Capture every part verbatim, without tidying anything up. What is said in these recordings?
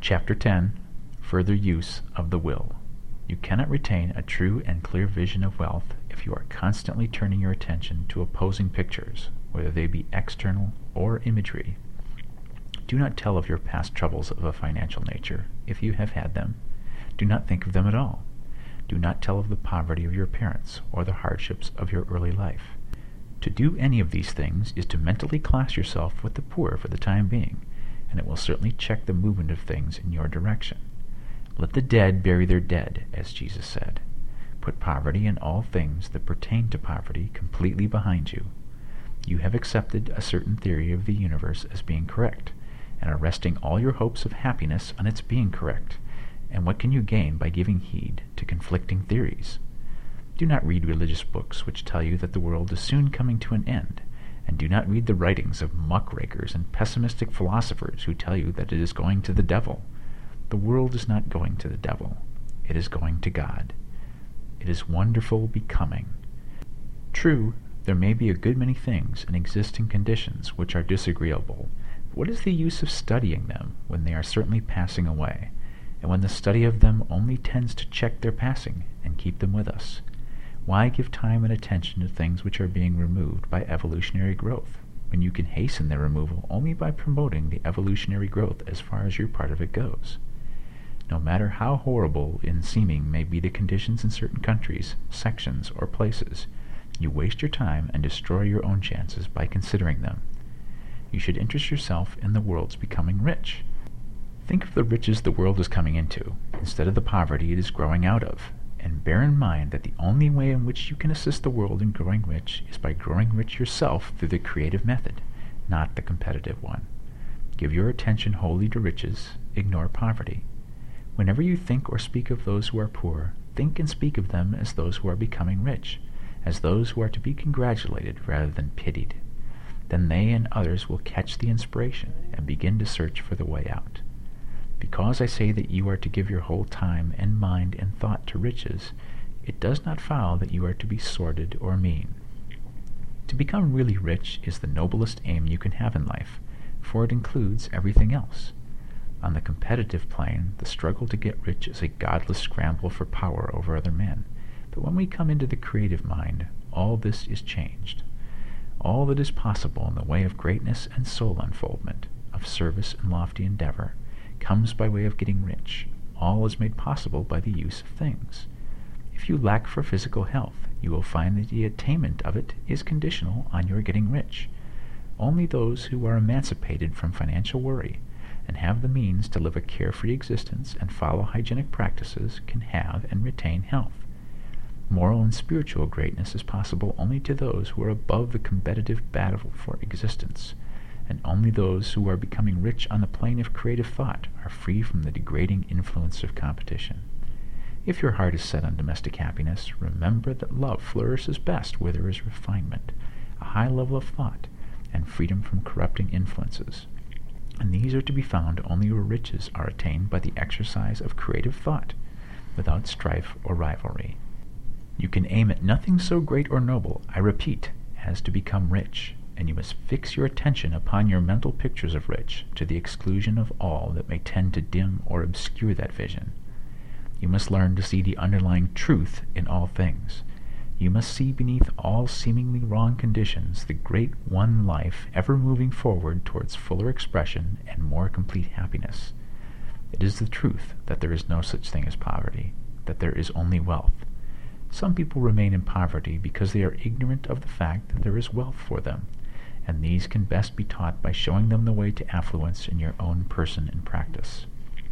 Chapter ten. Further Use of the Will. You cannot retain a true and clear vision of wealth if you are constantly turning your attention to opposing pictures, whether they be external or imagery. Do not tell of your past troubles of a financial nature, if you have had them. Do not think of them at all. Do not tell of the poverty of your parents or the hardships of your early life. To do any of these things is to mentally class yourself with the poor for the time being, and it will certainly check the movement of things in your direction. Let the dead bury their dead, as Jesus said. Put poverty and all things that pertain to poverty completely behind you. You have accepted a certain theory of the universe as being correct, and are resting all your hopes of happiness on its being correct. And what can you gain by giving heed to conflicting theories? Do not read religious books which tell you that the world is soon coming to an end, and do not read the writings of muckrakers and pessimistic philosophers who tell you that it is going to the devil. The world is not going to the devil. It is going to God. It is wonderful becoming. True, there may be a good many things in existing conditions which are disagreeable, but what is the use of studying them when they are certainly passing away, and when the study of them only tends to check their passing and keep them with us? Why give time and attention to things which are being removed by evolutionary growth, when you can hasten their removal only by promoting the evolutionary growth as far as your part of it goes? No matter how horrible in seeming may be the conditions in certain countries, sections, or places, you waste your time and destroy your own chances by considering them. You should interest yourself in the world's becoming rich. Think of the riches the world is coming into, instead of the poverty it is growing out of, and bear in mind that the only way in which you can assist the world in growing rich is by growing rich yourself through the creative method, not the competitive one. Give your attention wholly to riches, ignore poverty. Whenever you think or speak of those who are poor, think and speak of them as those who are becoming rich, as those who are to be congratulated rather than pitied. Then they and others will catch the inspiration and begin to search for the way out. Because I say that you are to give your whole time and mind and thought to riches, it does not follow that you are to be sordid or mean. To become really rich is the noblest aim you can have in life, for it includes everything else. On the competitive plane, the struggle to get rich is a godless scramble for power over other men. But when we come into the creative mind, all this is changed. All that is possible in the way of greatness and soul unfoldment, of service and lofty endeavor, comes by way of getting rich. All is made possible by the use of things. If you lack for physical health, you will find that the attainment of it is conditional on your getting rich. Only those who are emancipated from financial worry and have the means to live a carefree existence and follow hygienic practices can have and retain health. Moral and spiritual greatness is possible only to those who are above the competitive battle for existence, and only those who are becoming rich on the plane of creative thought are free from the degrading influence of competition. If your heart is set on domestic happiness, remember that love flourishes best where there is refinement, a high level of thought, and freedom from corrupting influences. And these are to be found only where riches are attained by the exercise of creative thought, without strife or rivalry. You can aim at nothing so great or noble, I repeat, as to become rich, and you must fix your attention upon your mental pictures of rich, to the exclusion of all that may tend to dim or obscure that vision. You must learn to see the underlying truth in all things. You must see beneath all seemingly wrong conditions the great one life ever moving forward towards fuller expression and more complete happiness. It is the truth that there is no such thing as poverty, that there is only wealth. Some people remain in poverty because they are ignorant of the fact that there is wealth for them, and these can best be taught by showing them the way to affluence in your own person and practice.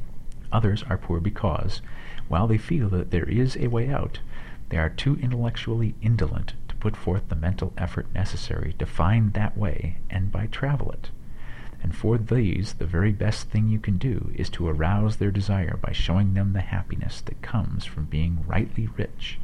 Others are poor because, while they feel that there is a way out, they are too intellectually indolent to put forth the mental effort necessary to find that way and by travel it. And for these, the very best thing you can do is to arouse their desire by showing them the happiness that comes from being rightly rich.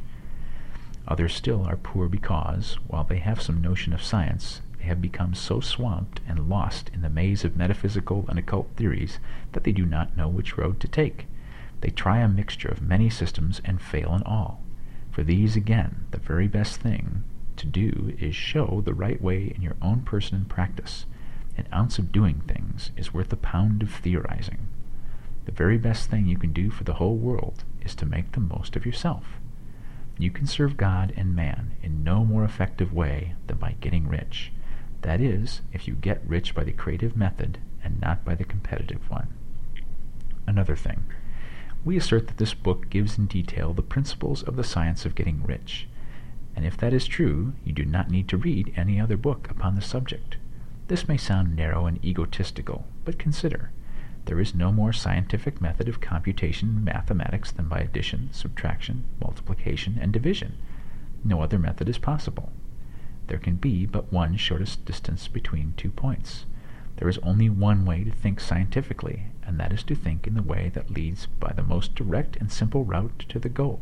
Others still are poor because, while they have some notion of science, they have become so swamped and lost in the maze of metaphysical and occult theories that they do not know which road to take. They try a mixture of many systems and fail in all. For these, again, the very best thing to do is show the right way in your own person and practice. An ounce of doing things is worth a pound of theorizing. The very best thing you can do for the whole world is to make the most of yourself. You can serve God and man in no more effective way than by getting rich. That is, if you get rich by the creative method and not by the competitive one. Another thing. We assert that this book gives in detail the principles of the science of getting rich. And if that is true, you do not need to read any other book upon the subject. This may sound narrow and egotistical, but consider. There is no more scientific method of computation in mathematics than by addition, subtraction, multiplication, and division. No other method is possible. There can be but one shortest distance between two points. There is only one way to think scientifically, and that is to think in the way that leads by the most direct and simple route to the goal.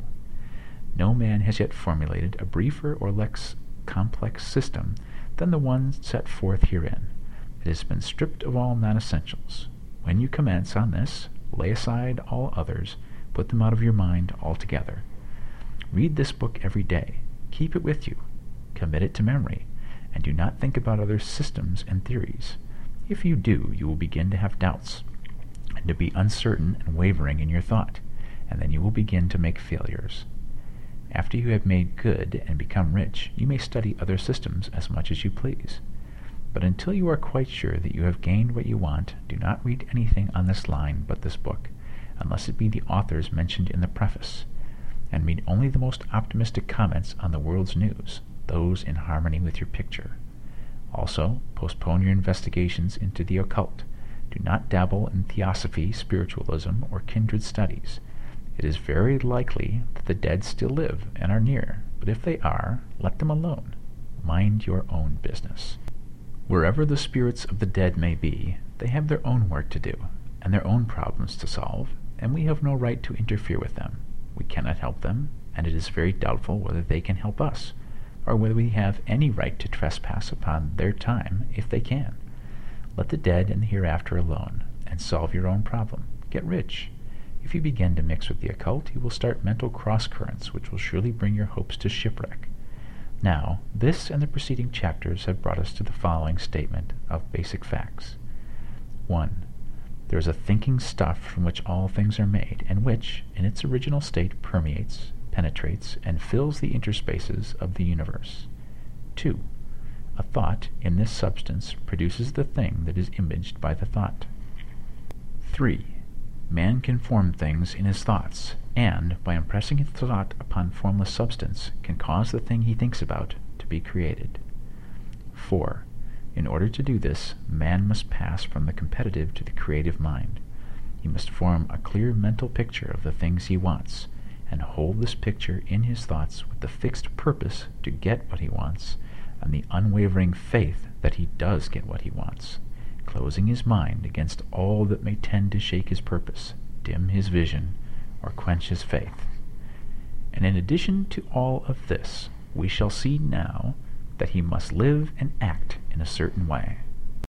No man has yet formulated a briefer or less complex system than the one set forth herein. It has been stripped of all non-essentials. When you commence on this, lay aside all others, put them out of your mind altogether. Read this book every day. Keep it with you. Commit it to memory, and do not think about other systems and theories. If you do, you will begin to have doubts, and to be uncertain and wavering in your thought, and then you will begin to make failures. After you have made good and become rich, you may study other systems as much as you please. But until you are quite sure that you have gained what you want, do not read anything on this line but this book, unless it be the authors mentioned in the preface, and read only the most optimistic comments on the world's news, those in harmony with your picture. Also, postpone your investigations into the occult. Do not dabble in theosophy, spiritualism, or kindred studies. It is very likely that the dead still live and are near, but if they are, let them alone. Mind your own business. Wherever the spirits of the dead may be, they have their own work to do, and their own problems to solve, and we have no right to interfere with them. We cannot help them, and it is very doubtful whether they can help us, or whether we have any right to trespass upon their time if they can. Let the dead and the hereafter alone, and solve your own problem. Get rich. If you begin to mix with the occult, you will start mental cross-currents which will surely bring your hopes to shipwreck. Now, this and the preceding chapters have brought us to the following statement of basic facts. one. There is a thinking stuff from which all things are made, and which, in its original state, permeates, penetrates, and fills the interspaces of the universe. two. A thought in this substance produces the thing that is imaged by the thought. three. Man can form things in his thoughts, and, by impressing his thought upon formless substance, can cause the thing he thinks about to be created. four. In order to do this, man must pass from the competitive to the creative mind. He must form a clear mental picture of the things he wants, and hold this picture in his thoughts with the fixed purpose to get what he wants, and the unwavering faith that he does get what he wants, closing his mind against all that may tend to shake his purpose, dim his vision, or quench his faith. And in addition to all of this, we shall see now that he must live and act in a certain way.